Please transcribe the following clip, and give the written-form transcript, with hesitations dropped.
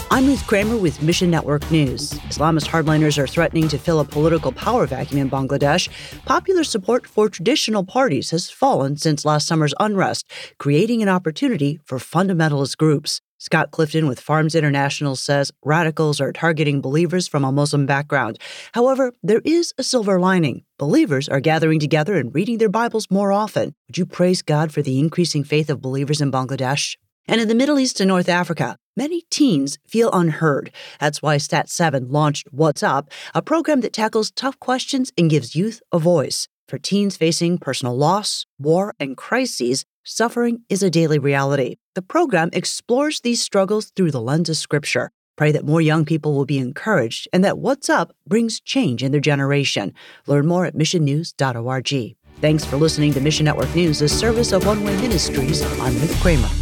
I'm Ruth Kramer with Mission Network News. Islamist hardliners are threatening to fill a political power vacuum in Bangladesh. Popular support for traditional parties has fallen since last summer's unrest, creating an opportunity for fundamentalist groups. Scott Clifton with Farms International says radicals are targeting believers from a Muslim background. However, there is a silver lining. Believers are gathering together and reading their Bibles more often. Would you praise God for the increasing faith of believers in Bangladesh? And in the Middle East and North Africa, many teens feel unheard. That's why Stat7 launched What's Up, a program that tackles tough questions and gives youth a voice. For teens facing personal loss, war, and crises, suffering is a daily reality. The program explores these struggles through the lens of Scripture. Pray that more young people will be encouraged and that What's Up brings change in their generation. Learn more at missionnews.org. Thanks for listening to Mission Network News, a service of One Way Ministries. I'm Ruth Kramer.